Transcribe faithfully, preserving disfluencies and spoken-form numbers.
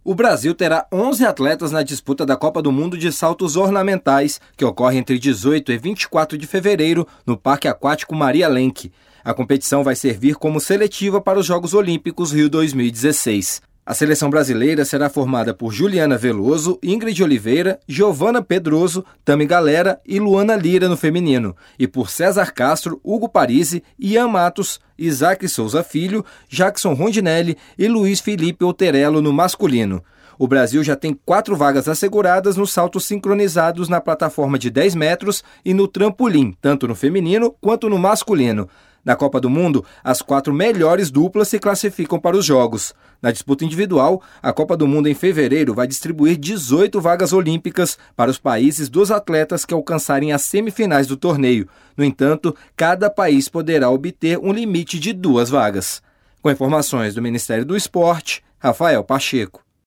O Brasil terá onze atletas na disputa da Copa do Mundo de Saltos Ornamentais, que ocorre entre dezoito e vinte e quatro de fevereiro no Parque Aquático Maria Lenk. A competição vai servir como seletiva para os Jogos Olímpicos Rio dois mil e dezesseis. A seleção brasileira será formada por Juliana Veloso, Ingrid Oliveira, Giovana Pedroso, Tami Galera e Luana Lira no feminino, e por César Castro, Hugo Parisi, Ian Matos, Isaac Souza Filho, Jackson Rondinelli e Luiz Felipe Oterello no masculino. O Brasil já tem quatro vagas asseguradas nos saltos sincronizados na plataforma de dez metros e no trampolim, tanto no feminino quanto no masculino. Na Copa do Mundo, as quatro melhores duplas se classificam para os Jogos. Na disputa individual, a Copa do Mundo em fevereiro vai distribuir dezoito vagas olímpicas para os países dos atletas que alcançarem as semifinais do torneio. No entanto, cada país poderá obter um limite de duas vagas. Com informações do Ministério do Esporte, Rafael Pacheco.